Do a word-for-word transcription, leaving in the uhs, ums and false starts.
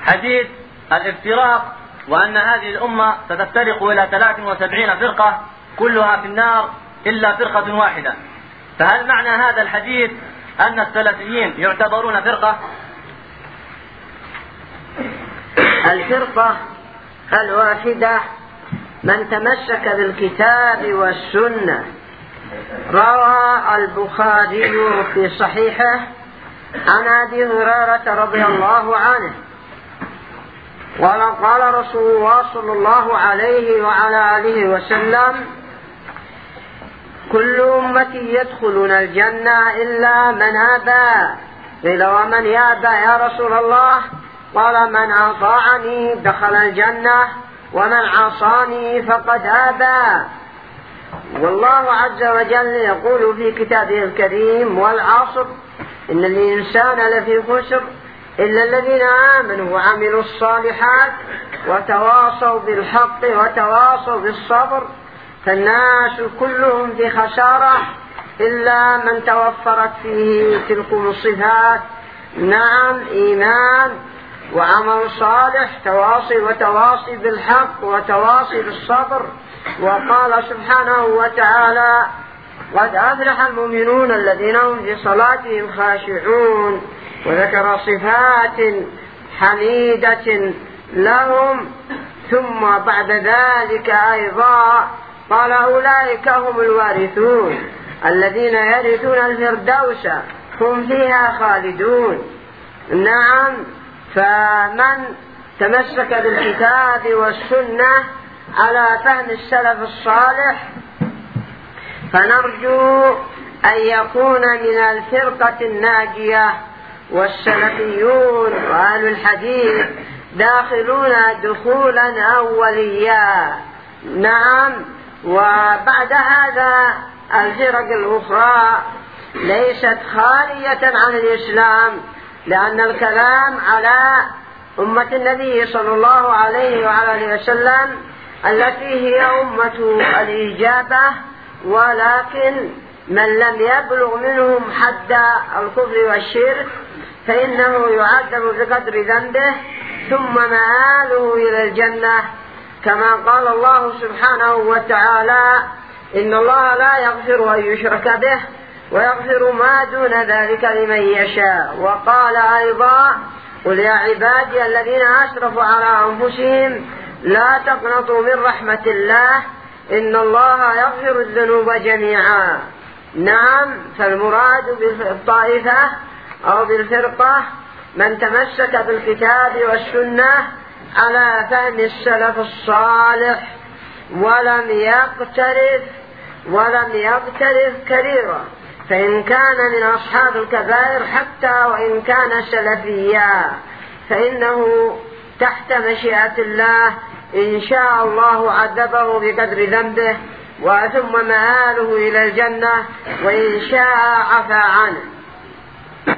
حديث الافتراق وأن هذه الأمة ستفترق إلى ثلاث وسبعين فرقة كلها في النار إلا فرقة واحدة، فهل معنى هذا الحديث أن السلفيين يعتبرون فرقة؟ الفرقة الواحدة من تمسك بالكتاب والسنة. روى البخاري في صحيحه عن أبي هريرة رضي الله عنه قال رسول الله صلى الله عليه وعلى آله وسلم: كل أمتي يدخلون الجنة إلا من أبى. قيل: ومن يأبى يا رسول الله؟ قال: من أطاعني دخل الجنة ومن عصاني فقد أبى. والله عز وجل يقول في كتابه الكريم: والعصر إن الإنسان لفي خسر إلا الذين آمنوا وعملوا الصالحات وتواصوا بالحق وتواصوا بالصبر. فالناس كلهم في خسارة إلا من توفرت فيه تلكم الصفات. نعم، إيمان وعمل صالح، تواصي وتواصي بالحق وتواصي بالصبر. وقال سبحانه وتعالى: قد أفلح المؤمنون الذين هم في صلاتهم خاشعون. وذكر صفات حميدة لهم. ثم بعد ذلك أيضا قال: أولئك هم الوارثون الذين يرثون الفردوس هم فيها خالدون. نعم، فمن تمسك بالكتاب والسنة على فهم السلف الصالح فنرجو أن يكون من الفرقة الناجية. والسلفيون وأهل الحديث داخلون دخولا أوليا. نعم، وبعد هذا الفرق الأخرى ليست خالية عن الإسلام، لأن الكلام على أمة النبي صلى الله عليه وعلى وسلم التي هي أمة الإجابة، ولكن من لم يبلغ منهم حد الكفر والشرك فإنه يعذب بقدر ذنبه ثم مآله إلى الجنة، كما قال الله سبحانه وتعالى: إن الله لا يغفر أن يشرك به ويغفر ما دون ذلك لمن يشاء. وقال أيضا: قل يا عبادي الذين أسرفوا على أنفسهم لا تقنطوا من رحمة الله إن الله يغفر الذنوب جميعا. نعم، فالمراد بالطائفة أو بالفرقة من تمسك بالكتاب والسنة على فهم السلف الصالح ولم يقترف ولم يقترف كبيرا، فإن كان من أصحاب الكبائر حتى وإن كان سلفيا فإنه تحت مشيئة الله، إن شاء الله عذبه بقدر ذنبه وثم مآله إلى الجنة، وإن شاء عفى عنه.